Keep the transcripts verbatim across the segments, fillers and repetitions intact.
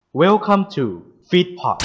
Welcome to Feedpot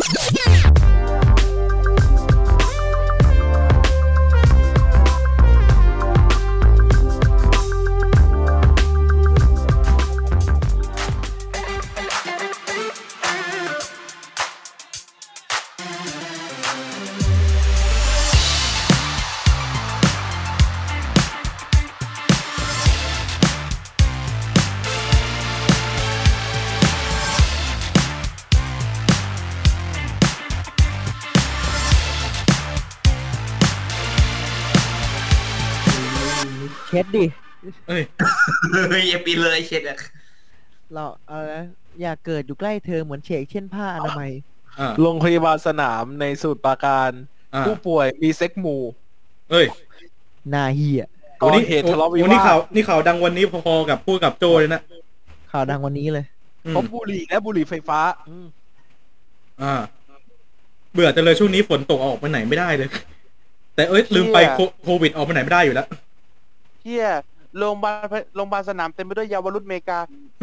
เช็ดดิเอ้ยเฮ้ยอย่าปีเลยเช็ดอะเราเอาละอยากเกิดอยู่ใกล้เธอเหมือนเฉกเช่นผ้าอนามัยอ่าโรงพยาบาลสนามในสมุทรปราการอ่าผู้ป่วยมีเซ็กหมู่เอ้ยนาเฮียก่อเหตุทะเลาะวิโอ้วานี่ข่าวทนี่ข่าวดังวันนี้พอๆกับพูดกับโจเลยนะข่าวดังวันนี้เลยอืมพบบุหรี่และบุหรี่ไฟฟ้าอืมอ่า เบื่อจังเลยช่วงนี้ฝนตกออกไปไหนไม่ได้เลย แต่เอ้ยลืมไปโคโควิดออกไปไหนไม่ได้อยู่แล้วเฮียโรงพยาบาลโรงพยาบาลสนามเต็มไปด้วยเยาวรุ่นอเมริกา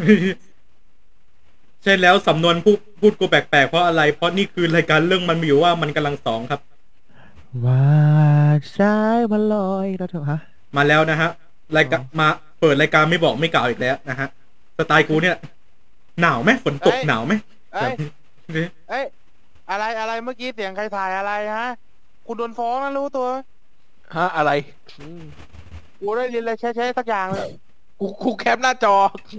ใช่แล้วสำนวนพูดพูดกูแปลกๆเพราะอะไร เพราะนี่คือรายการเรื่องมันมีอยู่ว่ามันกำลังสองครับว่าสายมันลอยเราเถอะฮะมาแล้วนะฮะรายการมาเปิดรายการไม่บอกไม่กล่าวอีกแล้วนะฮะสไตล์กูเนี่ย หนาวไหมฝนตกเอ้ยหนาวไหมเอ้ยเอ้ยอะไรอะไรเมื่อกี้เสียงใครถ่ายอะไรฮะ คุณโดนฟ้องนะรู้ตัวฮะอะไรอืมกูได้ยินอะไรแช่ๆสักอย่างเลยกูกูแคปหน้าจอ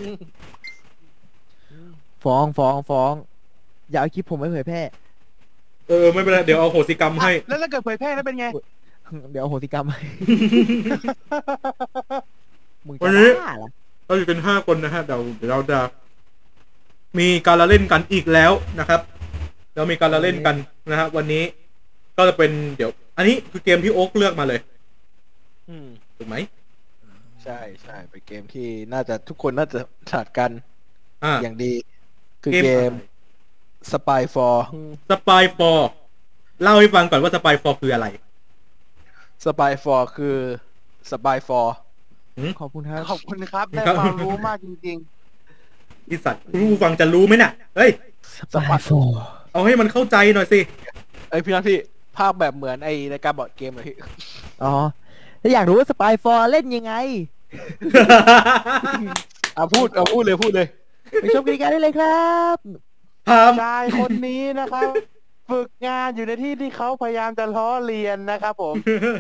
ฟ้องฟ้องฟ้องอย่าเอาคลิปผมไปเผยแพร่เออไม่เป็นไรเดี๋ยวเอาโหสิกรรมให้แล้วถ้าเกิดเผยแพร่แล้วเป็นไงเดี๋ยวเอาโหสิกรรมให้มึงวัจะนนี้บ้าเหรอเราอยู่กันห้าคนนะฮะเดี๋ยวเดี๋ยวเราจะมีการละเล่นกันอีกแล้วนะครับเรามีการละเล่นกันนะฮะวันนี้ก็จะเป็นเดี๋ยว อันนี้คือเกมที่โอ๊คเลือกมาเลยอืมถูกไหมใช่ใช่เป็นเกมที่น่าจะทุกคนน่าจะถนัดกันอ่าอย่างดี คือเกมเกม Spy for สปายฟอร์เล่าให้ฟังก่อนว่าสปายฟอร์คืออะไร Spy for คือ Spy for ขอบคุณครับขอบคุณครับได้ความรู้มากจริงอีสัตว์ผู้ฟังจะรู้ไหมเนี่ยเฮ้ยสปายโฟเอาให้มันเข้าใจหน่อยสิไอยพี่นัทพี่ภาพแบบเหมือนไอรายการบอร์ดเกมเลยพี่อ๋อถ้าอยากรู้ว่าสปายโฟเล่นยังไงอ่ะพูดเอาพูดเลยพูดเลยไปชมกติกาได้เลยครับพามๆชายคนนี้นะครับ ฝึกงานอยู่ในที่ที่เขาพยายามจะล้อเลียนนะครับผม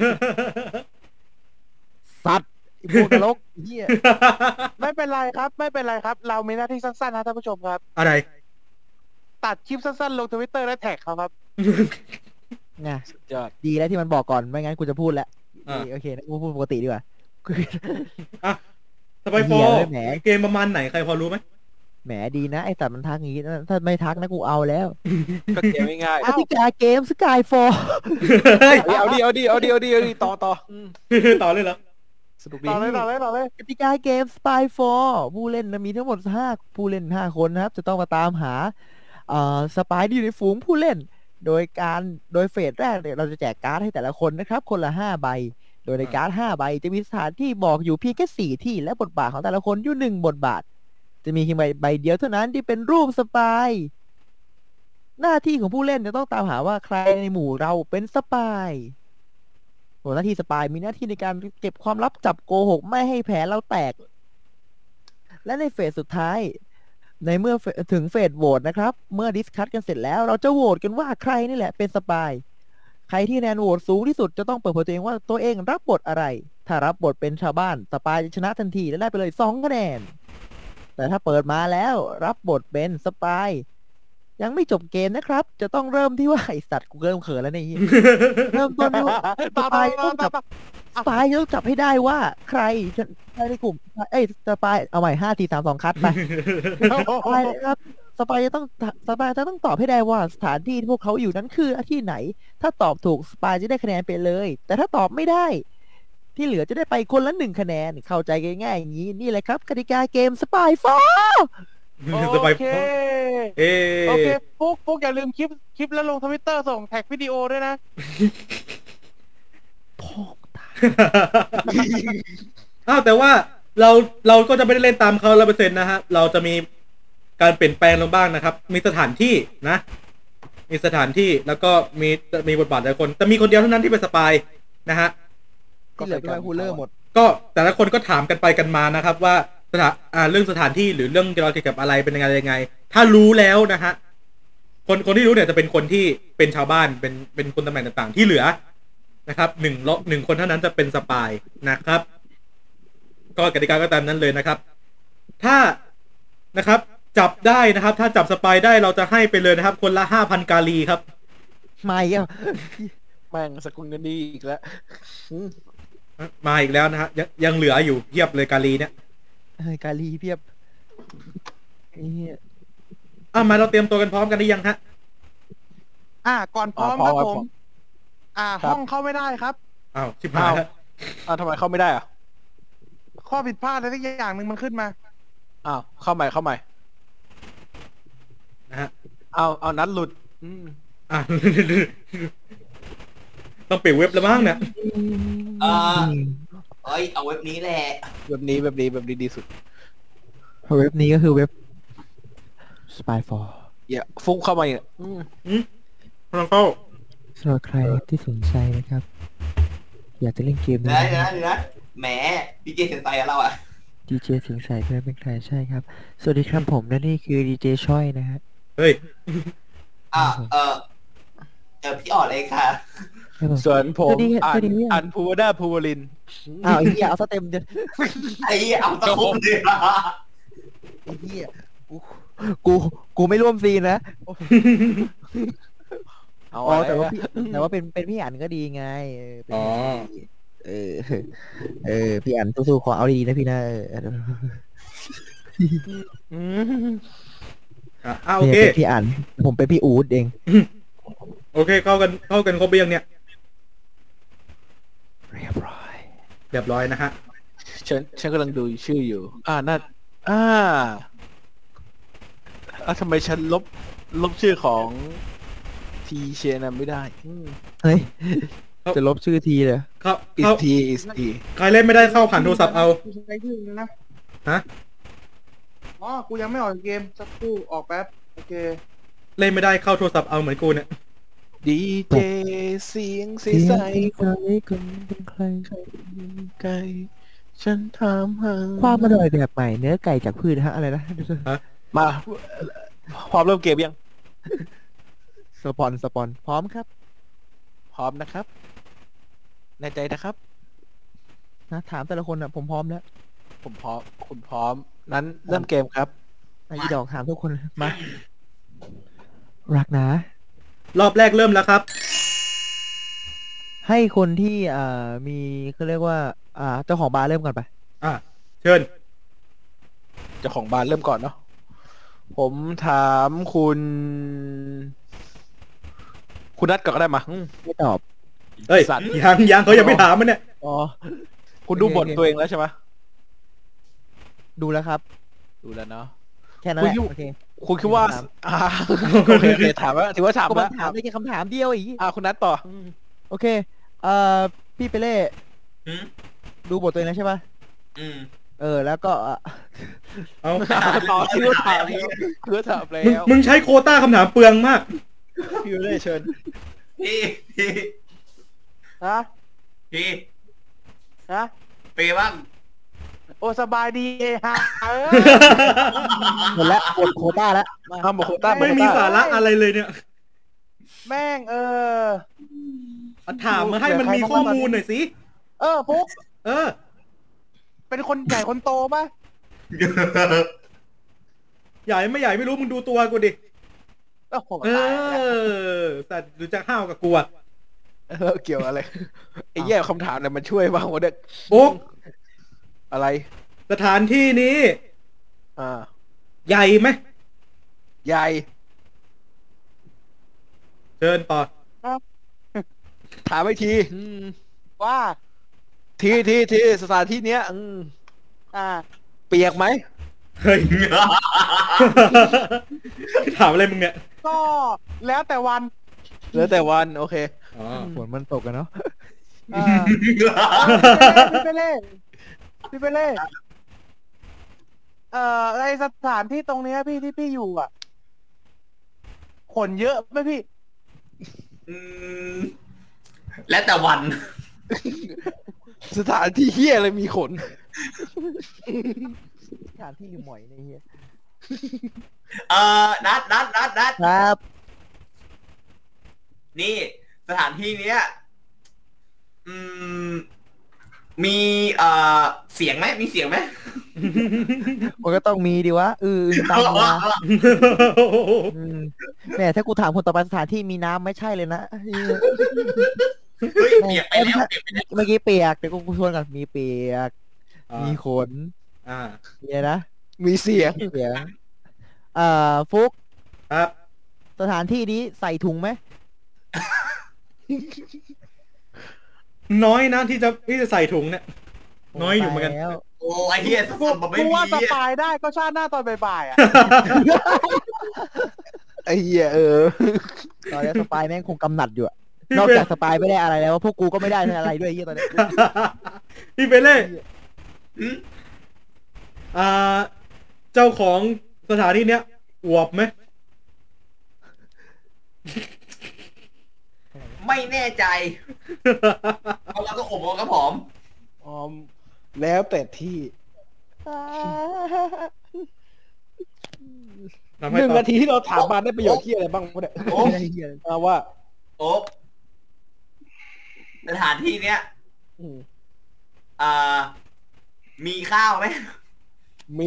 สัตว์ไอ้พวกนรกเฮียไม่เป็นไรครับ ไม่เป็นไรครับ เรามีหน้าที่สั้นๆนะท่านผู้ชมครับอะไรตัดคลิปสั้นๆลงทวิตเตอร์และแท็กเขาครับไงยอดดีแล้วที่มันบอกก่อนไม่งั้นกูจะพูดแล้วอ่าโอเคนะกูพูดปกติดีกว่าอ่ะสปายฟอเหี้ยร์เลยแหมเกมประมาณไหนใครพอรู้ไหมแหมดีนะไอสัตว์มันทักอย่างงี้นะถ้าไม่ทักนะกูเอาแล้วก็เกมง่ายกติกาเกมสกายฟอร์เฮ้ยๆเอาดิเอาดิเอาดิเอาดิเอาดิต่อต่ออืมต่อเลยเหรอสนุกดีต่อเลยต่อเลยต่อเลยกติกาเกม Spy โฟร์ผู้เล่นนะมีทั้งหมดห้าผู้เล่นห้าคนนะครับ จะต้องมาตามหาเอ่อสปายที่อยู่ในฝูงผู้เล่น โดยการโดยเฟสแรกเนี่ยเราจะแจกการ์ดให้แต่ละคนนะครับ คนละห้าใบ โดยในการ์ดห้าใบ จะมีสถานที่บอกอยู่เพียงแค่สี่ที่และบทบาทของแต่ละคนอยู่หนึ่งบทบาท จะมีเพียงใบใบเดียวเท่านั้นที่เป็นรูปสปายหน้าที่ของผู้เล่นจะต้องตามหาว่าใครในหมู่เราเป็นสปายส่วนหน้าที่สปายมีหน้าที่ในการเก็บความลับจับโกหกไม่ให้แผลเราแตก และในเฟสสุดท้าย ในเมื่อเฟถึงเฟสโหวตนะครับ เมื่อดิสคัทกันเสร็จแล้วเราจะโหวตกันว่าใครนี่แหละเป็นสปายใครที่คะแนนโหวตสูงที่สุดจะต้องเปิดเผยตัวเองว่าตัวเองรับบทอะไร ถ้ารับบทเป็นชาวบ้านสปายจะชนะทันทีและได้ไปเลยสองคะแนน แต่ถ้าเปิดมาแล้วรับบทเป็นสปายยังไม่จบเกมนะครับ จะต้องเริ่มที่ว่าไอสัตว์กูเริ่มเขินแล้วเนี่ยเริ่มต้นที่ว่าต่อสต่อปายต่ต้อองต่จัอบ ต่อสปายต้องจับให้ได้ว่าใครใครในกลุ่มเอ้ยสปายเอาใหม่ห้าทีสามสองคัดไปสปายนะครับสปายจะต้องสปายจะต้องตอบให้ได้ว่าสถานที่ที่พวกเขาอยู่นั้นคือที่ไหน ถ้าตอบถูกสปายจะได้คะแนนไปเลย แต่ถ้าตอบไม่ได้ ที่เหลือจะได้ไปคนละหนึ่งคะแนนเข้าใจง่ายๆอย่างนี้นี่แหละครับกติกาเกมสปายฟอร์สปายโอเคฟอร์เอโอเคฟุกฟุกอย่าลืมคลิปคลิปแล้วลงทวิตเตอร์ส่งแท็กวิดีโอด้วยนะพ่อตายอ้าวแต่ว่าเราเราก็จะไม่ได้เล่นตามเขาร้อยเปอร์เซ็นต์นะฮะเราจะมีการเปลี่ยนแปลงลงบ้างนะครับ มีสถานที่นะ มีสถานที่แล้วก็มีมีบทบาทหลายคนแต่มีคนเดียวเท่านั้นที่เป็นสปายนะฮะที่เหลือเป็นไมคูลเลอร์หมดก็แต่ละคนก็ถามกันไปกันมานะครับ ว่าสถานอ่าเรื่องสถานที่หรือเรื่องเกี่ยวกับอะไรเป็นยังไงยังไง ถ้ารู้แล้วนะฮะคนคนที่รู้เนี่ยจะเป็นคนที่เป็นชาวบ้านเป็นเป็นคนตำแหน่งต่างๆ ที่เหลือนะครับหนึ่งลหนึ่งคนเท่านั้นจะเป็นสปายนะครับ ก็กติกาก็ตามนั้นเลยนะครับ ถ้านะครับ จับได้นะครับ ถ้าจับสปายได้เราจะให้ไปเลยนะครับ คนละห้าพันกาลีครับไม่อ่ะแม่งสกุลเงินดีอีกแล้วอืมมาอีกแล้วนะฮะยังยังเหลืออยู่เทียบเลยกาลีเนี่ยเฮ้ยกาลีเพียบไอ้เหี้ยอ่ะมาเราเตรียมตัวกันพร้อมกันหรือยังฮะอ่าก่อนพร้อมครับผม อ่า ห้องเข้าไม่ได้ครับอ้าวชิบหายแล้วอ้าวทำไมเข้าไม่ได้อ่ะข้อผิดพลาดอะไรสักอย่างหนึ่งมันขึ้นมาอ้าวเข้าใหม่เข้าใหม่นะฮะเอาเอานัดหลุด อืมอ่ะ ต้องเปลี่ยนเว็บแล้วมั้งเนี่ยเออเอ้ยเอาเว็บนี้แหละแบบนี้แบบนี้แบบนี้ดีสุดเว็บนี้ก็คือเว็บ Spy for อย่าฟุ้งเข้ามาอีกอืมอืมลองเข้าสำหรับใครที่สนใจนะครับ อยากจะเล่นเกมเดี๋ยวนะนะเดี๋ยวนะเดี๋ยวนะแหมดีเจเซนไซกับเราอ่ะดีเจสิงห์ใสเพื่อนเป็นใครใช่ครับ สวัสดีครับผมและนี่คือดีเจช่อยนะฮะเฮ้ยอ่าเออเออพี่อ่อนเลยค่ะครับผมส่วนผมสวัสดีครับอัสวัน สดีพี่อันภูวดาภูวลินอ้าวไอ้เหี้ยเอาซะเต็มเดียวไอ้เอาตะคุบเลยอ่ะไอ้เหี้ยกูกูกูไม่ร่วมซีนนะเอาอ๋ออะไรแต่ว่าอะพี่แต่ว่าเป็นเป็นพี่อันก็ดีไงเออเป็นอ๋อเออเออพี่อันสู้ๆขอเอาดีๆนะพี่นะเอออืมอ่ะอ่ะโอเคนี่ยเป็นพี่อันผมเป็นพี่อู๊ดเองโอเค เข้ากันเข้ากันครบไปยังเนี่ยเรียบร้อยเรียบร้อยนะฮะฉันฉันกำลังดูชื่ออยู่ อ่าน่าอ่าอ่ะทำไมฉันลบลบชื่อของทีเชนะไม่ได้อืมเฮ้ยครับจะลบชื่อทีเลยเข้า is เข้า t is t ใครเล่นไม่ได้เข้าผ่านโทรศัพท์เอาใช้ชื่อนะฮะอ๋อ กูยังไม่ออกจากเกม สักครู่ออกแป๊บ โอเคเล่นไม่ได้เข้าโทรศัพท์เอาเหมือนกูเนี่ยดีเจเสียงใสใสใครคนเป็นใครไก่ฉันถามหาความอร่อยแบบใหม่เนื้อไก่จากพืชฮะอะไรนะมาพร้อมเริ่มเกมยังสปอนสปอนพร้อมครับพร้อมนะครับแน่ใจนะครับนะถามแต่ละคนอ่ะผมพร้อมแล้วผมพร้อมคุณพร้อมนั้นเริ่มเกมครับไอ้ดอกถามทุกคนมา รักนะรอบแรกเริ่มแล้วครับให้คนที่อ่ามีเขาเรียกว่า อ่า เจ้าของบาร์เริ่มก่อนไปอ่ะเชิญเจ้าของบ้านเริ่มก่อนเนาะผมถามคุณ คุณนัดก่อนก็ได้มาอืมไม่ตอบเอ้ยสัตว์ยังยังเขายังไม่ถามมันเนี่ยอ๋อคุณดูบทตัวเองแล้วใช่ไหมดูแล้วครับดูแล้วเนาะแค่นั้นแหละคุณคิดโอเคคุณคิดว่าถามอ่าโอเคโอเคถามว่าถือว่าถามก็มัแล้นวถามได้แค่คำถามเดียวอีกอ่าคุณนัดต่ออืมโอเค เอ่อ พี่เปเล่อืมดูบทตัวเองแล้วใช่ปะอืมเออ แล้วก็อ่ะเอาต่อคิวถามแล้วคิวถามแล้มึงวมึงใช้โควต้าคำถามเปลืองมากคิวได้เชิญพี่พี่ฮะพี่ฮะเปย์บ้างโอ้ สบายดีเอฮะเออหมดแล้วหมดโควต้าแล้วทำหมดโควต้าไม่มีสาระอะไรเลยเนี่ยแม่งเออถามมาให้มันมีข้อมูลหน่อยสิเออฟุกเออเป็นคนใหญ่คนโตปะใหญ่ไม่ใหญ่ไม่รู้มึงดูตัวกูดิโอ้โหเอตายแล้วอสัตว์ดูจะห้าวกับกูอะแล้วเกี่ยวอะไรไอ้แย่คำถามเนี่ยมันช่วยบ้างวะเนี่ยโอ๊กอะไรสถานที่นี้อ่าใหญ่ไหมใหญ่เชิญต่อถามไม่ทีอืมว่าทีทีทีสถานที่เนี้ยอืมอ่าเปียกไหมเฮ้ย ถามอะไรมึงเนี่ยก็แล้วแต่วันเหลือแต่วันโอเคอ๋อฝนมันตกกันเนาะอ่าพี่เป้เล่พี่เป้เล่เอ่อไอสถานที่ตรงเนี้ยพี่ที่พี่อยู่อ่ะขนเยอะไหมพี่อืม แล้วแต่วันสถานที่เฮียอะไรมีขนสถานที่หรือหมอยในเฮียเอ่อนัดนัดนัดนัดครับนี่ สถานที่เนี้ย อืม มีเอ่อเสียงไหมมีเสียงไหมมันก็ต้องมีดิวะเออตามมาอืมแหมถ้ากูถามคนต่อไปสถานที่มีน้ำไม่ใช่เลยนะเหี้ยเฮ้ยเปียกไปแล้วเปียกไปแล้วเมื่อกี้เปียกเดี๋ยวกูทวนก่อนมีเปียกอ่ามีขนอ่ามีอะไรนะมีเสียงเสียงเอ่อฟุกครับสถานที่นี้ใส่ถุงไหมน้อยนะที่จะที่จะใส่ถุงเนี่ย น้อยอยู่เหมือนกันแล้วโอ้ไอเฮียสกูมบัติไม่กูมีว่าสปายได้ก็ชาติหน้าตอนบ่ายๆอ่ะไอ้เหี้ยเออตอนนี้สปายแม่งคงกำหนัดอยู่อะพี่นอกเบจากสปายไม่ได้อะไรแล้วพวกกูก็ไม่ได้อะไรด้วยไอ้เฮียตอนนี้พี่เบเล่อืมอ่า เจ้าของสถานที่เนี้ยอวบไหมไม่แน่ใจเอาแล้วก็อบเอากระผอมอ๋อ แล้วแต่ที่ทำหให้นึ่งตอบนาทีที่เราถามมาได้ประโยชน์ที่อะไรบ้างวะเนี่ยโอ้ไม่ได้เฮียเลยเอาว่าโอ๊บสถานที่เนี้ยอืมอ่า มีข้าวไหมมี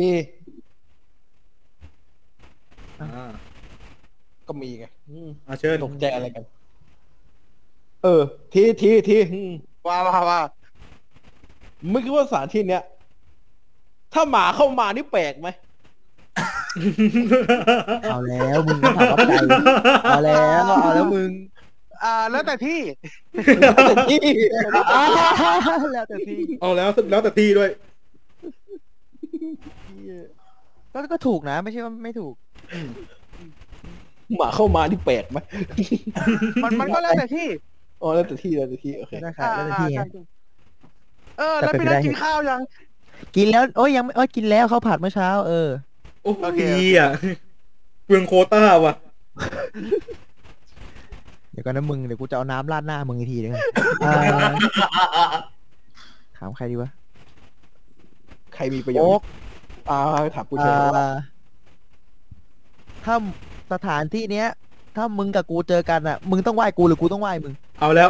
อ่าก็มีไงอืมอ่าเชิญตกใจอะไรกัน เออ ทีทีทีอืมว่าว่าว่าไม่คิดว่าสถานที่เนี้ย ถ้าหมาเข้ามานี่แปลกไหมเอาแล้วมึงถามว่าใจเอาแล้วเอาแล้วมึงอ่าแล้วแต่ที่แล้วแต่ที่แล้วแต่ที่เอาแล้วแล้วแต่ที่ด้วยก็ก็ถูกนะ ไม่ใช่ว่าไม่ถูกหมาเข้ามานี่แปลกไหมมันมันก็แล้วแต่ที่อ๋อแล้วแต่ที่แล้วแต่ที่โอเคนะครับแล้วแต่ที่ไงอ่าใช่เออ แล้วแต่เป็นพี่ไปนัทได้กินข้าวยังกินแล้วโอ้ยยังไม่โอ้ยกินแล้วเขาวผัดเมื่อเช้า เออโอ้โอเคดีอ่ะเปลืองโควต้าว่ะเดี๋ยวก่อนนะมึงเดี๋ยวกูจะเอาน้ำราดหน้ามึงอีกทีนึงอ่าถามใครดีวะใครมีประโยโอ๊ชกน์อ่าถามกูเฉอ่ยว่าาถ้าสถานที่เนี้ย ถ้ามึงกับกูเจอกันอ่ะ มึงต้องไหว้กูหรือกูต้องไหว้มึงเอาแล้ว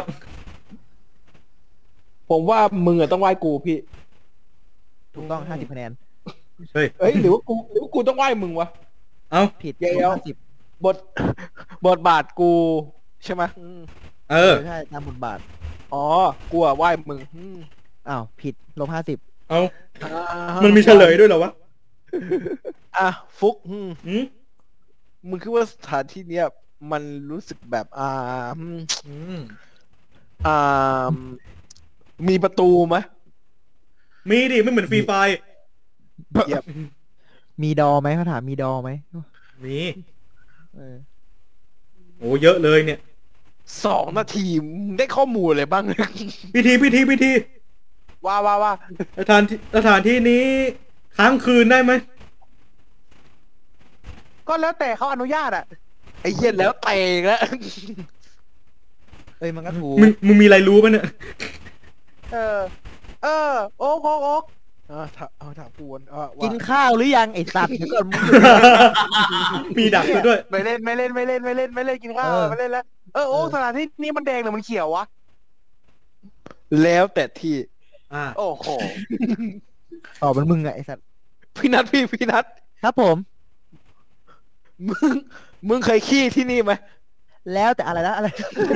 ผมว่ามึงอะต้องไหว้กูพี่ถูกต้องห้าสิบคะแนนเฮ้ยเอ้ยหรือว่ากูหรือว่ากูต้องไหว้มึงวะเอาผิดเดี๋ยวห้าสิบบท บทบาทกูใช่ไหมอืมเออใช่ตามบทบาทอ๋อกูอะไหว้มึงอืมอ้าว ผิดลบห้าสิบเอาอ่ามันมีเฉลยด้วยเหรอวะอ่ะฟุกอืมอืมมึงคิดว่าสถานที่เนี้ยมันรู้สึกแบบอ่าอืมอืมอ่ามีประตูไหมมีดิไม่เหมือนฟรีไฟเยี่ยมมีดอไหมเขาถามมีดอไหมมีเออโอ้เยอะเลยเนี่ยสองนาทีมึงได้ข้อมูลอะไรบ้างพิธีพิธีพิธีว่าว่าว่าสถานที่สถานที่นี้ค้างคืนได้ไหมก็แล้วแต่เขาอนุญาตอ่ะไอ้เหี้ยแล้วเตะอีกแล้วเอ้ยมันก็ถูกมึงมึงมีอะไรรู้ปะเนี่ยเออ เออ โอ๊กโอ๊กโอ๊กอ่าถามเอาถามกูวนอ่ากิว่านข้าวหรือยังไอ้สัตว์เดี๋ยวก่อนมึงมีดักซะด้วยไม่เล่นไม่เล่นไม่เล่นไม่เล่นไม่เล่นกินข้าวเออไม่เล่นแล้ว เออโอ๊กสถานที่นี้มันแดงหรือมันเขียววะแล้วแต่ที่อ่าโอ้โหตอบมันมึงอะไอ้สัตว์พี่นัทพี่พี่นัทครับผมมึงมึงเคยขี้ที่นี่ไหมแล้วแต่อะไรนะอะไร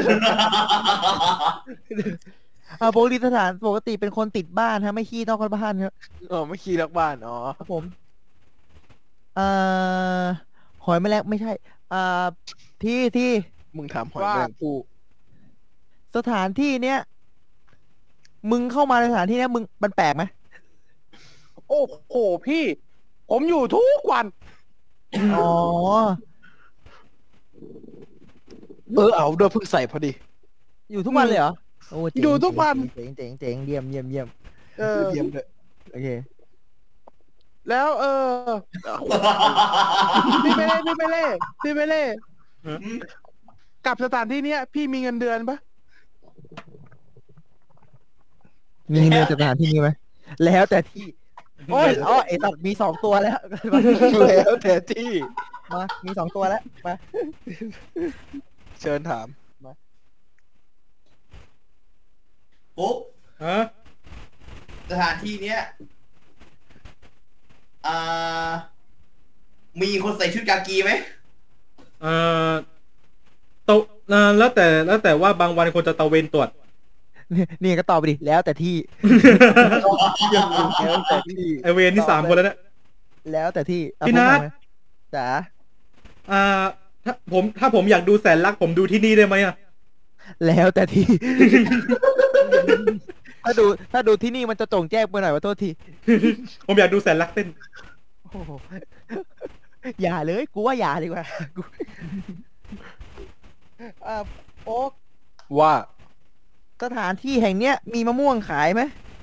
อ่าปกติสถานปกติเป็นคนติดบ้านฮะไม่ขี้นอกบ้านครับอ๋อไม่ขี้นอกบ้านอ๋อครับผมอ่าหอยแมลงไม่ใช่ อ่าที่ที่มึงถามหอยว่าแมลงภู่สถานที่เนี้ยมึงเข้ามาในสถานที่เนี้ยมึงมันแปลกไหมโอ้โหพี่ ผมอยู่ทุกวันอ๋อเออเอาด้วยเพิ่งใส่พอดีอยู่ทุกวันเลยเหรอโอ้เจ๋งอยู่ทุกวันเจ๋งเจ๋งเจ๋งเยี่ยมเยี่ยมเยี่ยมเออเยี่ยมเลยโอเคแล้วเออพี่ไปเล่พี่ไปเล่พี่ไปเล่กับสถานที่เนี้ยพี่มีเงินเดือนปะมีเงินสถานที่นี้ไหมแล้วแต่ที่โอ้ยอ๋อไอสัตว์มีสองตัวแล้วแล้วแต่ที่มามีสองตัวแล้วมาเชิญถามปุ๊บฮะสถานที่เนี้ยอ่ามีคนใส่ชุดกากีไหมเอ่อตะเอ่อแล้วแต่แล้วแต่ว่าบางวันคนจะตะเวนตรวจนี่นี่ก็ตอบไปดิแล้วแต่ที่ แล้วแต่ที่ไอเวนที่สามคนแล้วเนี่ยแล้วแต่ที่อ่ะพี่นัทพูดมาไหมจ๋าอ่าถ้าผมถ้าผมอยากดูแสนรักผมดูที่นี่ได้ไหมอ่ะแล้วแต่ที่ ถ้าดูถ้าดูที่นี่มันจะจงแจ้งไปหน่อยว่าโทษทีผมอยากดูแสนรักเต้นโอ้โหอย่าเลยกูว่าอย่าดีกว่า กูอ่าโอ๊กว่าสถานที่แห่งเนี้ยมีมะม่วงขายไหม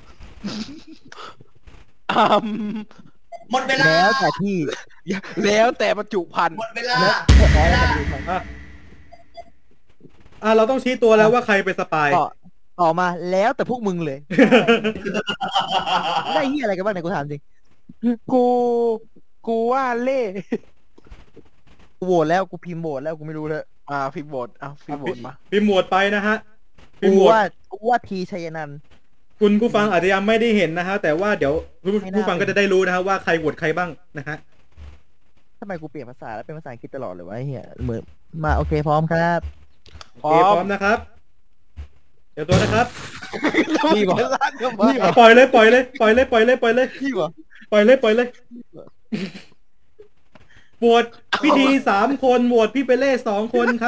อืมหมดเวลาแล้วแต่ที่แล้วแต่บรรจุภัณฑ์หมดเวลาแล้วแล้วแต่ที่อ่ะอ่ะเราต้องชี้ตัวแล้วว่าใครเป็นสปายต่อต่อมาแล้วแต่พวกมึงเลย ได้เฮียอะไรกันบ้างเนี่ยกูถามจริงกู กูว่าเล่กูโหวตแล้วกูพิมพ์โหวตแล้วกูไม่รู้เลยอ่าพี่โบดอ่ะพี่โบดมาพิมพ์หมวดไปนะฮะพิมกูพ์หมวดว่ากูว่าทีชัยนันท์คุณผู้ฟังอาจจะยังไม่ได้เห็นนะฮะแต่ว่าเดี๋ยวผู้ไม่น่าผู้ฟังก็จะได้รู้นะฮะว่าใครโหวตใครบ้างนะฮะทำไมกูเปลี่ยนภาษาแล้วเป็นภาษาอังกฤษตลอดเลยวะไอ้เฮียเหมือนมาโอเคพร้อมครับโอเคพร้อมนะครับ เดี๋ยวตัวนะครับพี่บอกอ่ะปล่อยเลยปล่อยเลยปล่อยเลยปล่อยเลยปล่อยเลยพี่บอกปล่อยเลยปล่อยเลยโหวตพี่ทีสามคนโหวตพี่เปเล่สองคนครับ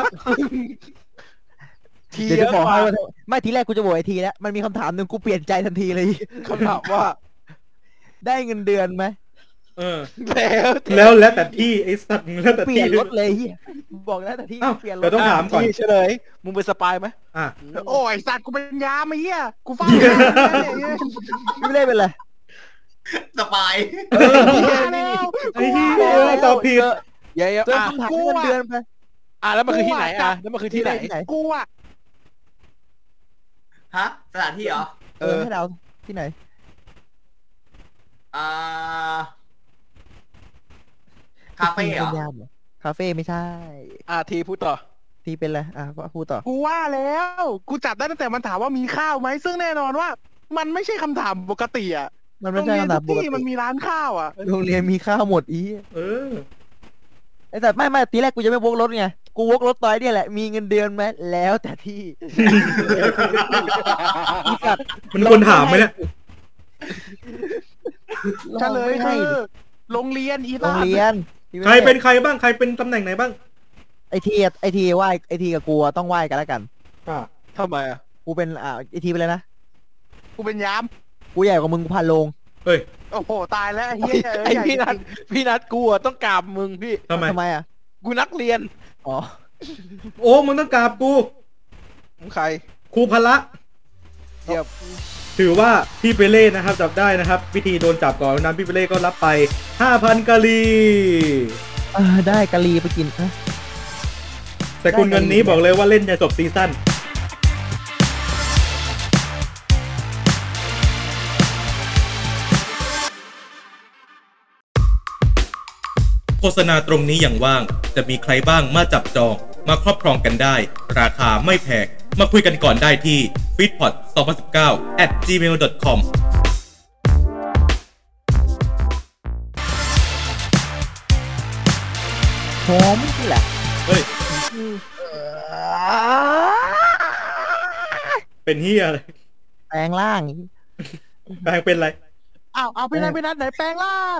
ทีเดี๋ยวจะบอกให้ว่าว่าไม่ทีแรกกูจะโหวตไอทีแล้วมันมีคำถามหนึ่งกูเปลี่ยนใจทันทีเลยคำถามว่าได้เงินเดือนไหมเออแล้วแต่แล้วแล้วแต่ที่ไอ้สัตว์แล้วแต่เปที่ลี่ยนรถเลยเฮียบอกแล้วแต่ที่อ้าวเปลี่ยนรเดี๋ยถวต้องถามก่อนที่เฉลยมึงเป็นสปายไหมอ่ะโอ้ยสัตว์กูเป็นยามไอ้เหี้ย กูเฝ้าไม่ได้เป็นไรสปายแล้วไอ้เหี้ยตอบผิดเดี๋ยวเจออ่ะคำถามเงินเดือนไปอ่ะแล้วมันคือที่ไหนอ่ะแล้วมันคือที่ไหนที่ไหนกูอ่ะฮะ สถานที่เหรอเออให้เราที่ไหนอ่า คาเฟ่เหรอป็นยามหคาเฟ่ไม่ใช่อ่ะทีพูดต่อที่เป็นอะไรอ่ะพูดต่อกูว่าแล้ว กูจับได้ตั้งแต่มันถามว่ามีข้าวไหม ซึ่งแน่นอนว่า มันไม่ใช่คำถามปกติอ่ะมันโรไม่งใช่เรียนคำถาทุมกปกที่มันติมีร้านข้าวอ่ะโรงเรียนมีข้าวหมดอีเออไอ้แต่ไม่ไม่ทีแรกกูจะไม่วกรถไงกูวกรถต่อยเนี่ยแหละมีเงินเดือนไหมแล้วแต่ที่ อีสัตว์มันควรถามไหมเนี่ยเฉลยไม่ให้คือโรงเรียนอีโรลางเรียนใครเป็นใครบ้างใครเป็นตำแหน่งไหนบ้างไอทีอะไอทีไหวไอทีกับกูอะต้องไหวกันแล้วกันอ่าทำไมอ่ะกูเป็นอ่าไอทีไปเลยนะกูเป็นยามกูใหญ่กว่ามึงกูพันโลงเฮ้ยโอ้โห ตายแล้วไอ้เหี้ยไอใหญ่พี่นัทจริงพี่นัทกูอ่ะต้องกราบมึงพี่ทำไมทำไมอ่ะกูนักเรียนอ๋อโอ้มึงต้องกราบกูมึงใครครูพละเดี๋ยวถือว่าพี่เปเล่นะครับจับได้นะครับ วิธีโดนจับก่อนนั้นพี่เปเล่ก็รับไป ห้าพัน กะลีอ่าได้กะลีไปกินนะแต่คุณเงินนี้บอกเลยว่าเล่นจะจบซีซั่นโฆษณาตรงนี้อย่างว่างจะมีใครบ้างมาจับจองมาครอบครองกันได้ ราคาไม่แพงมาคุยกันก่อนได้ที่ ฟีดพอดสองพันสิบเก้า แอท จีเมล ดอท คอมหอมนี่แหละเฮ้ย เป็นเฮียอะไรแปลงร่างแปลงเป็นอะไรอ้าวเอาพี่นัทพี่นัทไหนแปลงร่าง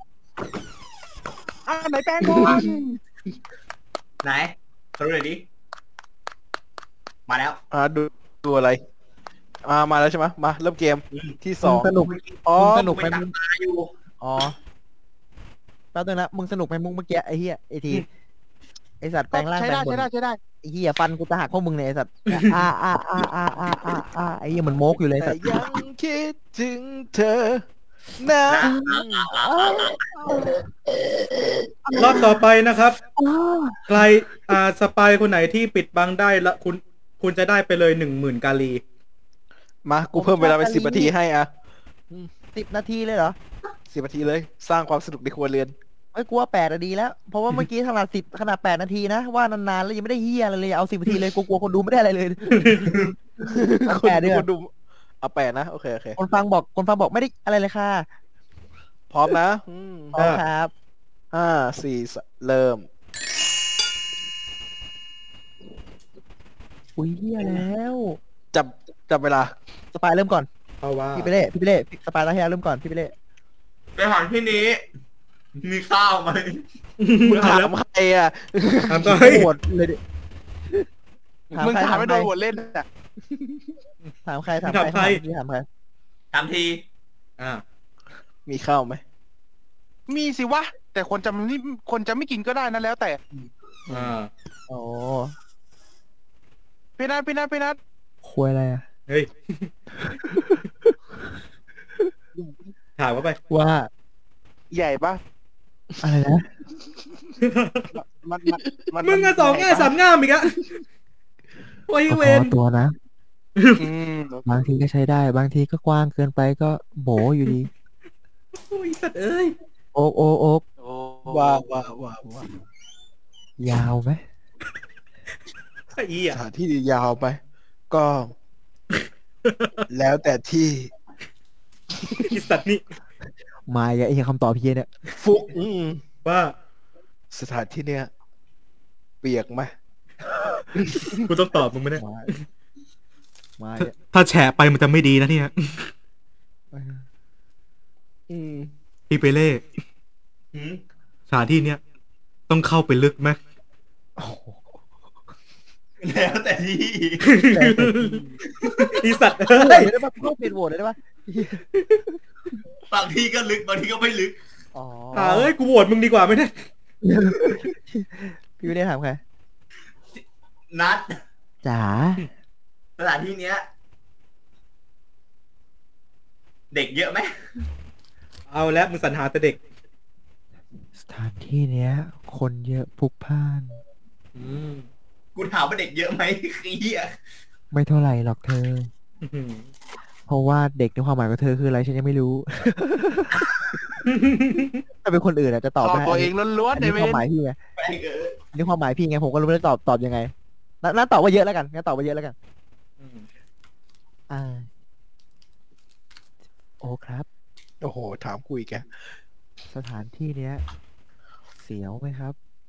อ้าวไหนแปลงก่อนไหนสรุปหน่อยดิ มาแล้วอ่าดูดูอะไรอ่ามาแล้วใช่ไหมมาเริ่มเกมที่สองสนุกอ๋อมึงสนุกไหมไปตัมึกงปลาอยู่อ๋อแป๊บนึงนะมึงสนุกไหมมึงเมื่อกี้ไอ้เหี้ยไอ้ทีไอ้สัตว์แปลงร่างใช้แปลได้งบใช้นได้ใช้ได้ไอ้เหี้ยฟันกูจะหักพวกมึงเนี่ยไอ้สัตว์อ่าอ่าอ่าอ่าอ่าอ่าอ่าไอ้เหี้ยเหมันโมกอยู่เลยไอ้แต่สัตว์ยังคิดถึงเธอนะรอบต่อไปนะครับ ใครอ่าสปายคนไหนที่ปิดบังได้ละคุณคุณจะได้ไปเลยหนึ่งหมื่นกาลีมากูเพิ่มเวลาไปสิบนาทีให้อ่ะสิบนาทีเลยเหรอสิบนาทีเลยสร้างความสนุกในครัวเรือนไอ้ยกูว่าแปดนาทีแล้ว เพราะว่าเมื่อกี้ขนาดสิบขนาดแปดนาทีนะ ว่านานๆแล้วยังไม่ได้เฮียอะไรเลย เอาสิบนาทีเลย กูกลัวคนดูไม่ได้อะไรเลย เอาคนแปดดีกคว่านดูเอาแปดนะ โอเคโอเคคนฟังบอก คนฟังบอกไม่ได้อะไรเลยค่ะพร้อมนะอืมพร้อมครับห้าสี่สเริ่มอุ้ยเฮียแล้วจับจับเวลาสปายเริ่มก่อนเพราะว่าพี่ไปเล่พี่ไปเล่สปายตาเฮียเริ่มก่อนพี่ไปเล่สถานที่นี้ มีข้าวไหมมึงถามใครอ่ะถามก็เฮ้ยโหวตเลยดิมึงใครถามไม่โดนใครหัวเล่นอ่ะถามใครถามใครถามใครพี่ถามใครทำทีอ่ามีข้าวไหมมีสิวะ แต่คนจะไม่คนจะไม่กินก็ได้นะแล้วแต่อ่าโอ้พี่นัทพี่นัทพี่นัทคุยอะไรอ่ะเฮ้ย ถามว่าไปว่าใหญ่ปะอะไรนะมันมันมันมึงอะสองแง่สามง่ามอีกอะโอ้ยก็เวพอน ตัวนะอืมบางทีก็ใช้ได้ บางทีก็กว้างเกินไปก็โบอยู่ดีโอ้ยสัตว์เอ้ยโอ๊กโอ๊กโอ๊กโอ้ว่าว่าว่าว่ายาวไหมไอ้อีสอ่ะถานที่ยาวไหมก็ แล้วแต่ที่ไอ้สัตว์นี่มาอีกแล้วไอ้คำตอบพี่เนี่ยฟุกอืมว่าสถานที่เนี้ยเปียกไหมกูต้องตอบมึงไหมเนี่ยมามาอีกถ้าแฉะไปมันจะไม่ดีนะเนี่ยแล้วอืมพี่เปเล่หืมสถานที่เนี้ยต้องเข้าไปลึกไหมโอ้โหแล้วแต่ที่ไอีสัตว์โหวเอ้ตยเลยได้ปะเข้าเป็นโหวตเลยได้ปะบางทีก็ลึกบางทีก็ไม่ลึกอ๋ออ่าเอ้ยกูโหวตมึงดีกว่าไหมเนี่ยพี่ไม่ได้ถามใครนัดจ๋าสถานที่เนี้ย เด็กเยอะไหมเอาแล้วมึงสรรหาแต่เด็กสถานที่เนี้ย คนเยอะพลุกพล่านอืมกูถามว่าเด็กเยอะไหมเฮียไม่เท่าไหร่หรอกเธออื้อหือเพราะว่าเด็กในความหมายของเธอคืออะไรฉันยังไม่รู้ ถ้าเป็นคนอื่นอาจจะตอบตอบได้ตัวเองล้วนอันๆในนี้เวความนหมายพี่ไงแม่งเอออันนี้ความหมายพี่ไงผมก็รู้ไม่ได้ตอบตอบยังไงน่าน่าตอบว่าเยอะแล้วกันงั้นตอบว่าเยอะแล้วกันอืมอ่า โอ้ครับโอ้โห ถามคุยแกสถานที่เนี้ย เสียวไหมครับ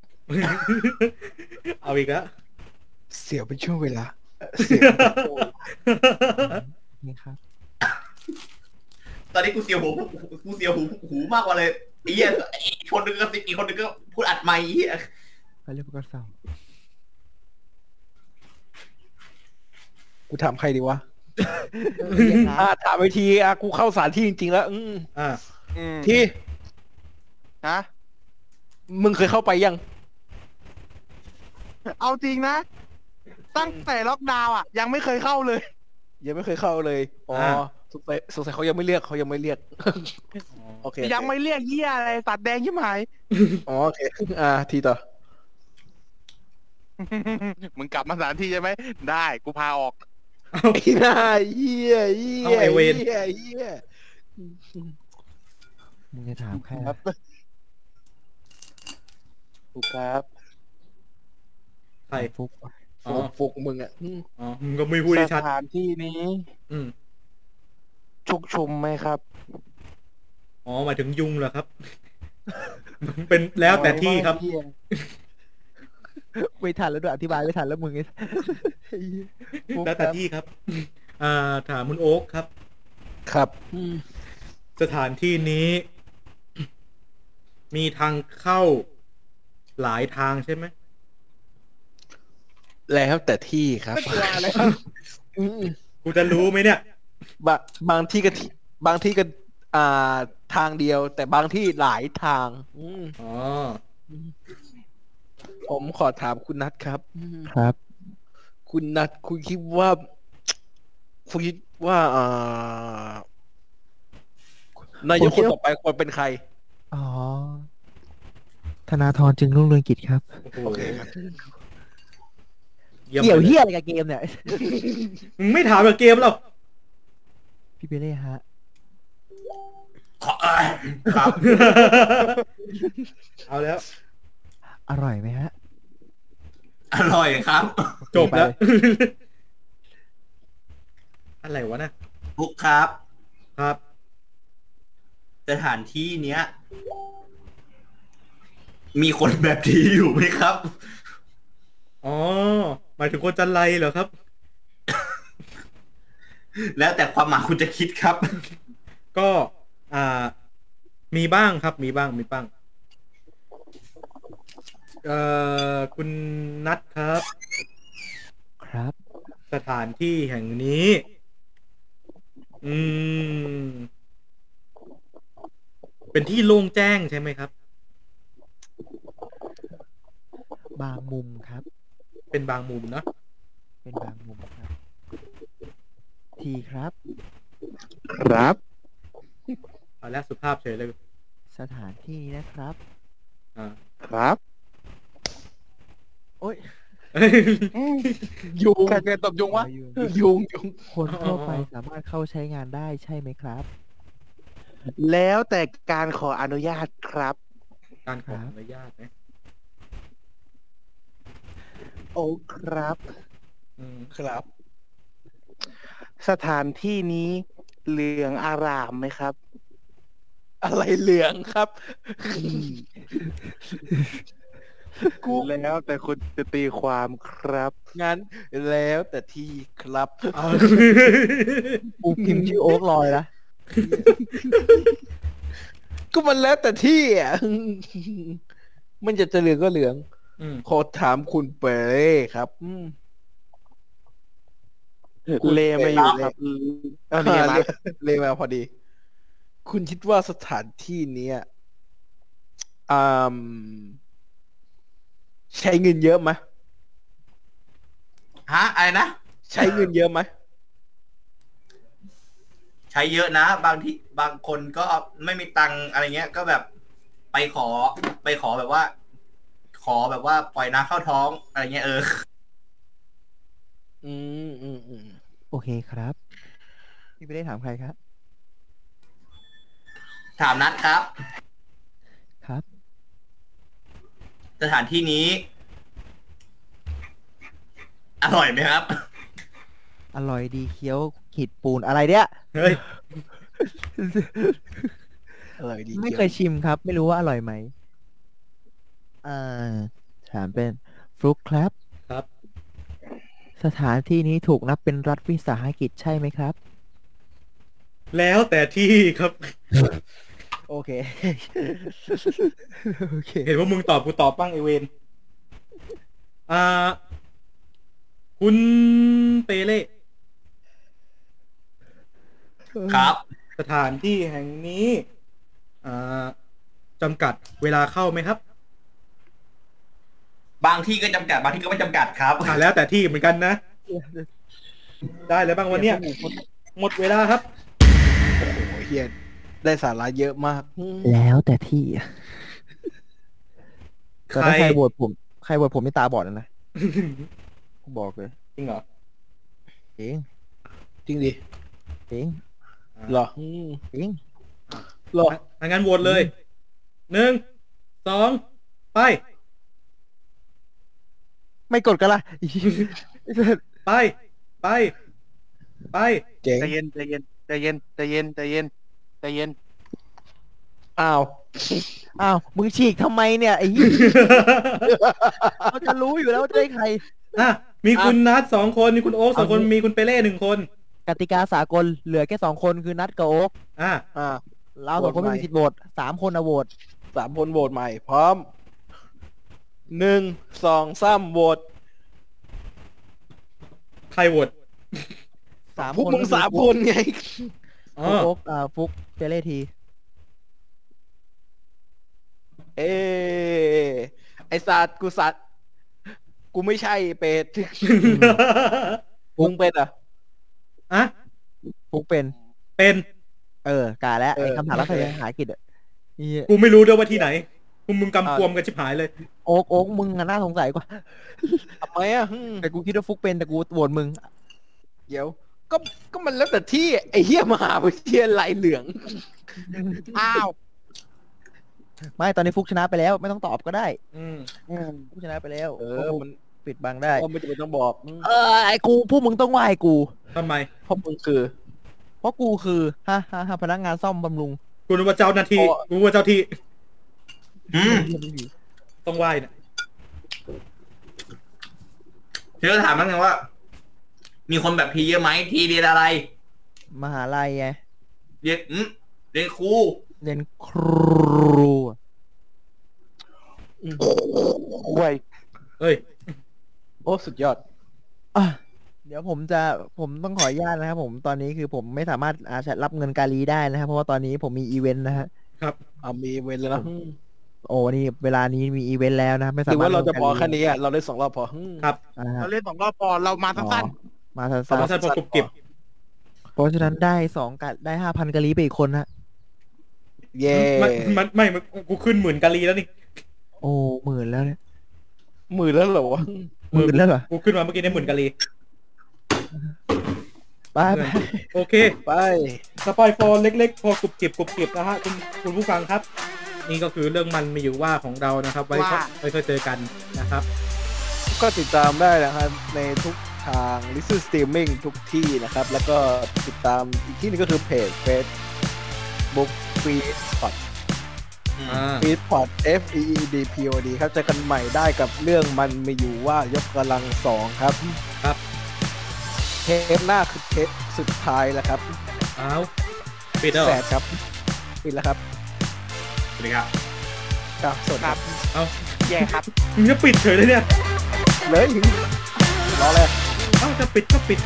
เอาอีกแล้วเสียวเป็นช่วงเวลาเอ่อเสียวนี่ครับตอนนี้กูเสียวหูกูเสียวหูหูมากกว่าเลยไอ้เหี้ยอีกคนนึงก็อีกคนนึงก็พูดอัดไมค์ไอ้เหี้ยไปเรียกกระเสากูถามใครดีวะเรียกนะอ่าถามไปทีอ่ะกูเข้าสถานที่จริงๆแล้ว อืมอ่าอืมที่ฮะมึงเคยเข้าไปยังเอาจริงนะ ตั้งแต่ล็อกดาวน์อ่ะ ยังไม่เคยเข้าเลยยังไม่เคยเข้าเลย อ๋ออ่าสงสัยสงสัยเขายังไม่เรียกเขายังไม่เรียก โอเคยังไม่เรียกเหี้ยอะไรสัตว์แดงชิบหายอ๋อโอเค อ่า ทีต่อมึงกลับมาสถานที่ใช่ไหม ได้กูพาออกไอ้หน้าเหี้ยเหี้เอายไอ้เวรเหี้ยเหี้ยมึงจะถามใครครับถูกครับใครฟุกอ๋อฟุกฟุกมึงอ่ะอืมอ๋อมึงก็ไม่พูดสได้ชัดถานที่นี้อืมชุกชุมไหมครับอ๋อหมายถึงยุงเหรอครับ เป็นแล้วแต่ที่ครับเหี้ยไม่ทันแล้วด้วยอธิบายไม่ทันแล้วมึงไอ้ ฟุกแล้วแต่ครับที่ครับ อ่า ถามคุณโอ๊คครับครับอืมสถานที่นี้ มีทางเข้าหลายทางใช่ไหมแล้วแต่ที่ครับ อืมกูจะรู้ไหมเนี่ยบะบางที่ก็ที่บางที่ก็อ่าทางเดียว แต่บางที่หลายทาง อืมอ๋อผมขอถามคุณนัทครับอืมครับคุณนัทคุณคิดว่าคุณคิดว่าอ่านายกคนต่อไปควรเป็นใครอ๋อ ธนาธรจึงรุ่งเรืองกิจครับโอเคครับเยี่ยมเกี่ยวไปลเฮียอะไรกับเกมเนี่ยมึงไม่ถามกับเกมหรอกพี่เปเล่ฮะขอเอ้ยครับเอาแล้วอร่อยไหมฮะอร่อยครับจบแล้วไปเลยอะไรวะนะฟุกครับครับสถานที่เนี้ย มีคนแบบนี้อยู่ไหมครับอ๋อ หมายถึงคนจันไรเหรอครับแล้วแต่ความหมายคุณจะคิดครับก็ อ่า มีบ้างครับ มีบ้าง มีบ้าง เอ่อ คุณนัทครับครับสถานที่แห่งนี้ อืม เป็นที่โล่งแจ้งใช่ไหมครับบางมุมครับเป็นบางมุมเนอะเป็นบางมุมครับ ทีครับครับเอาละสุภาพเฉยเลยสถานที่นี้นะครับอ่าครับโอ้ยยุงใครเคยตบยุงวะอยู่ยุงยุงคนทั่วไปสามารถเข้าใช้งานได้ใช่ไหมครับแล้วแต่การขออนุญาตครับการขออนุญาตไหมโอ้ครับอืมครับสถานที่นี้เหลืองอารามไหมครับอะไรเหลืองครับ กูแล้วแต่คุณจะตีความครับงั้นแล้วแต่ที่ครับเอากูพิมพ์ชื่อโอ๊กลอยนะก็มันแล้วแต่ที่อ่ะ มันจะจะเหลืองก็เหลืองอืมขอถามคุณเปเร่ครับอืม คุณเลมาอยู่ครับเออนี่ไงมาเลเลมาพอดี คุณคิดว่าสถานที่เนี้ยอืมใช้เงินเยอะไหมฮะ อะไรนะใช้เงินเยอะไหมใช้เยอะนะ บางที่บางคนก็ไม่มีตังค์อะไรเงี้ย ก็แบบไปขอ ไปขอแบบว่า ขอแบบว่าปล่อยน้ำเข้าท้องอะไรเงี้ยเอออืมอืมอืมโอเคครับ พี่ไม่ได้ถามใครครับถามนัดครับครับสถานที่นี้ อร่อยไหมครับอร่อยดีเคี้ยวขีดปูนอะไรเนี่ยเฮ้ยอร่อยดีไม่เคยชิมครับ ไม่รู้ว่าอร่อยไหมอ่าถามเป็นฟลุกครับครับสถานที่นี้ถูกนับเป็นรัฐวิสาหกิจใช่ไหมครับแล้วแต่ที่ครับโอเค โอเคเห็นว่ามึงตอบกูตอบบ้างไอเวนอ่า คุณเปเล่ครับสถานที่แห่งนี้ อ่าจำกัดเวลาเข้าไหมครับบางที่ก็จำกัด บางที่ก็ไม่จำกัดครับอ่าแล้วแต่ที่เหมือนกันนะ ได้แล้วบ้างวันเนี้ยหมดเวลาครับโอ้โหเฮียได้สาระเยอะมากอืมแล้วแต่ที่แต่ถ้าใครใครโหวตผม ใครโหวตผมไม่ตาบอดนะนะผมบอกเลยจริงเหรอเองจริงดิเองเหรออืมเองเหรออ่ะงั้นโหวตเลย หนึ่ง สอง ไปไม่กดกันละไป ไป ไปเจ๋งใจเย็นใจเย็นใจเย็นใจเย็นใจเย็นใจเย็นอ้าวอ้าว มึงฉีกทำไมเนี่ยไอ้เหี้ยเราจะรู้อยู่แล้วว่าจะได้ใครอ่ะ มีคุณนัทสองคน มีคุณโอ๊คสองคน มีคุณเปเล่หนึ่งคนกติกาสากลเหลือแค่สองคนคือนัดกับโอ๊กอ่ะอ่าเราสองคนไม่มีสิทธิ์โหวตสามคนอะโหวตสามคนโหวตใหม่ พร้อม หนึ่ง สองสามโหวตใครโหวตสามพวกคนมึงสามคนไงอ๋อฟุกโอ๊กอ่าฟุกเปเล่ทีเอไอสัตว์กูสัตว์กูไม่ใช่เป็ด มึงเป็นเหรอ่ะอ่ะฟุกเป็นเป็น ไปเออกาแล้วไอ้คำถามรัฐวิสาหกิจอ่ะนี่กูไม่รู้ด้วยว่าที่ไหนมึงมึงกำกวมกันชิบหายเลยโอ๊กโอ๊กมึงอะน่าสงสัยกว่าทำไมอ่ะอืมแต่กูคิดว่าฟุกเป็นแต่กูโหวตมึงเดี๋ยวก็ก็มันแล้วแต่ที่ไอ้เหี้ยมหาวิทยาลัยเหลืองอ้าวไม่ตอนนี้ฟุกชนะไปแล้วไม่ต้องตอบก็ได้อืมฟุกชนะไปแล้วเอพวกอกูมันปิดบังได้ก็ไม่จำเป็นต้องบอกอืมเออไอ้กูพวกมึงต้องไหว้กูทำไมเพราะมึงคือเพราะกูคือฮะฮะฮะพนักงานซ่อมบำรุงกูนึกว่าเจ้าหน้าที่อ๋อกูนึกว่าเจ้าที่อืมต้องไหว้น่ะเดี๋ยวถามมันไงว่า มีคนแบบทีเยอะไหมทีเรียนอะไรมหาลัยไงเรียนอืมเรียนครูเรียนครูไวยเอ้ยโอ้สุดยอดอ่ะเดี๋ยวผมจะผมต้องขออนุญาตนะครับผมตอนนี้คือผมไม่สามารถอาจรับเงินการีได้นะครับเพราะว่าตอนนี้ผมมีอีเวนต์นะฮะเอามีเวรแล้วนะโอ้นี่เวลานี้มีอีเวนต์แล้วนะไม่หสารือมารถว่าเราจะพอลงแค่นี้อ่ะเราได้สองรอบพออืมครับอ่าฮะเราเล่นสองรอบพอเรามาสั้นมาสั้สองนท่านพอกรุบกริบๆเพราะฉะนั้นได้สองกัดได้ห้าพันการีไปอีกคนฮะเย่มันมันไม่มันกูขึ้นหมื่นกะลีแล้วนี่โอ้หมื่นแล้วเนี่ยหมื่นแล้วเหรอวะหมื่นแล้วเหรอกูขึ้นมาเมื่อกี้ได้หมื่นกะลีไปไปโอเคไปสปอยฟอร์เล็กๆ พอกรุบกริบกรุบกริบนะฮะคุณคุณผู้ฟังครับ นี่ก็คือเรื่องมันมีอยู่ว่าของเรานะครับ ไว้ค่อยไว้ค่อยเจอกันนะครับก็ติดตามได้นะครับในทุกทาง Listen Streaming ทุกที่นะครับ แล้วก็ติดตามอีกที่หนึงก็คือเพจ Facebook Feedpot อ่า Feedpot F E E D P O D ครับเจอกันใหม่ได้กับเรื่องมันมีอยู่ว่ายกกำลังสองครับครับเทปหน้าคือเทปสุดท้ายแล้วครับอ้าวปิดแล้วเหแสรอดครับปิดแล้วครับสวัสดีครับครับสวัสๆดีครับเอ้าแย่ครับมึงจะปิดเฉยเลยเนี่ยเลยรอเลยเอ้าจะปิดก็ปิด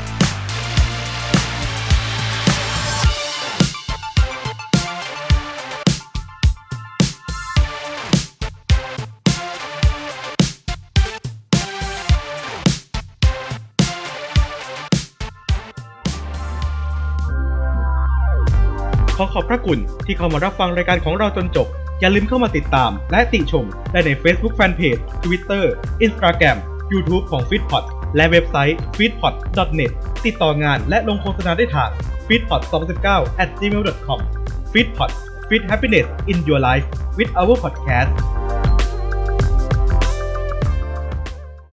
ขอขอบพระคุณที่เข้ามารับฟังรายการของเราจนจบ อย่าลืมเข้ามาติดตามและติชมได้ใน Facebook Fanpage Twitter Instagram YouTube ของ Feedpot และเว็บไซต์ feedpot ดอท เน็ต ติดต่องานและลงโฆษณาได้ทาง feedpot สองพันสิบเก้า at gmail ดอท คอม Feedpot Feed Happiness in Your Life with our podcast